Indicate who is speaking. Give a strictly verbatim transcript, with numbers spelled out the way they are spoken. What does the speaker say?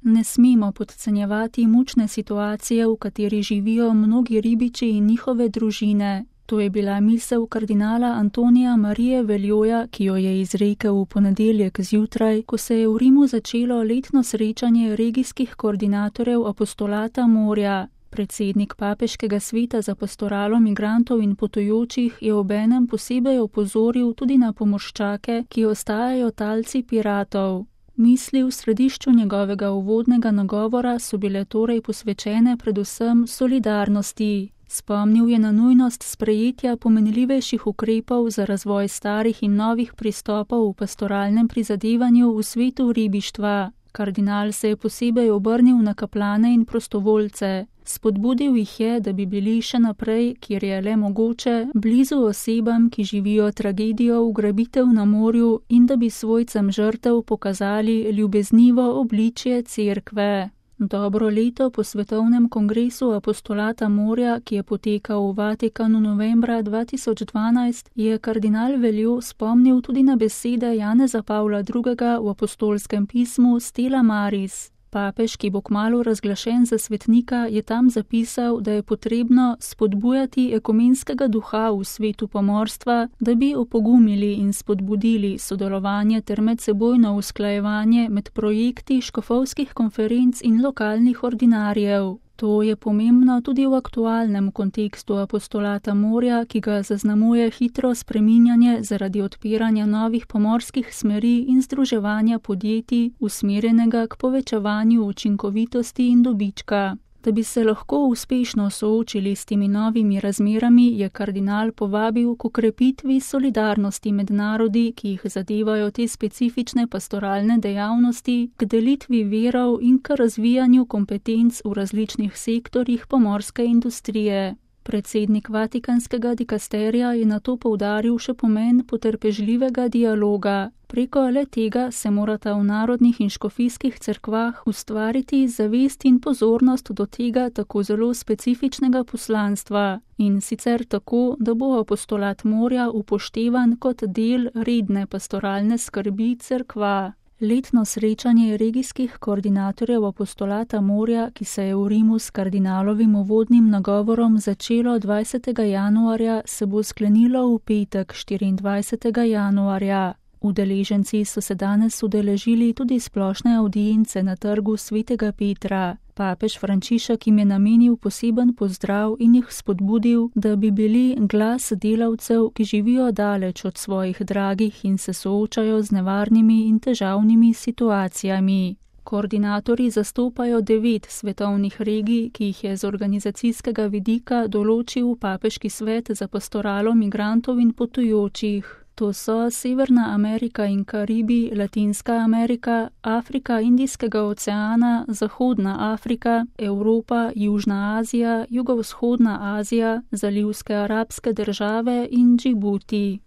Speaker 1: Ne smemo podcenjevati mučne situacije, v kateri živijo mnogi ribiči in njihove družine. To je bila misel kardinala Antonija Marije Veljoja, ki jo je izrekel v ponedeljek zjutraj, ko se je v Rimu začelo letno srečanje regijskih koordinatorjev apostolata morja. Predsednik papeškega sveta za pastoralo migrantov in potujočih je obenem posebej opozoril tudi na pomorščake, ki ostajajo talci piratov. Misli v središču njegovega uvodnega nagovora so bile torej posvečene predvsem solidarnosti. Spomnil je na nujnost sprejetja pomenljivejših ukrepov za razvoj starih in novih pristopov v pastoralnem prizadevanju v svetu ribištva. Kardinal se je posebej obrnil na kaplane in prostovoljce. Spodbudil jih je, da bi bili še naprej, kjer je le mogoče, blizu osebam, ki živijo tragedijo ugrabitev na morju in da bi svojcem žrtev pokazali ljubeznivo obličje cerkve. Dobro leto po svetovnem kongresu apostolata morja, ki je potekal v Vatikanu novembra dva tisoč dvanajst, je kardinal Veljo spomnil tudi na besede Janeza Pavla drugega v apostolskem pismu Stella Maris. Papež, ki bo kmalu razglašen za svetnika, je tam zapisal, da je potrebno spodbujati ekumenskega duha v svetu pomorstva, da bi opogumili in spodbudili sodelovanje ter medsebojno usklajevanje med projekti škofovskih konferenc in lokalnih ordinarjev. To je pomembno tudi v aktualnem kontekstu apostolata morja, ki ga zaznamuje hitro spreminjanje zaradi odpiranja novih pomorskih smeri in združevanja podjetij, usmerjenega k povečevanju učinkovitosti in dobička. Da bi se lahko uspešno soočili s temi novimi razmerami, je kardinal povabil k okrepitvi solidarnosti med narodi, ki jih zadevajo te specifične pastoralne dejavnosti, k delitvi verov in k razvijanju kompetenc v različnih sektorjih pomorske industrije. Predsednik Vatikanskega dikasterija je nato poudaril še pomen potrpežljivega dialoga. Preko le tega se morata v narodnih in škofijskih cerkvah ustvariti zavest in pozornost do tega tako zelo specifičnega poslanstva, in sicer tako, da bo apostolat morja upoštevan kot del redne pastoralne skrbi cerkva. Letno srečanje regijskih koordinatorjev apostolata morja, ki se je v Rimu s kardinalovim uvodnim nagovorom začelo dvajsetega januarja, se bo sklenilo v petek štiriindvajsetega januarja. Udeleženci so se danes udeležili tudi splošne avdience na trgu svetega Petra. Papež Frančišek jim je namenil poseben pozdrav in jih spodbudil, da bi bili glas delavcev, ki živijo daleč od svojih dragih in se soočajo z nevarnimi in težavnimi situacijami. Koordinatorji zastopajo devet svetovnih regij, ki jih je z organizacijskega vidika določil Papeški svet za pastoralo migrantov in potujočih. To so Severna Amerika in Karibi, Latinska Amerika, Afrika Indijskega oceana, Zahodna Afrika, Evropa, Južna Azija, Jugovzhodna Azija, zalivske arabske države in Džibuti.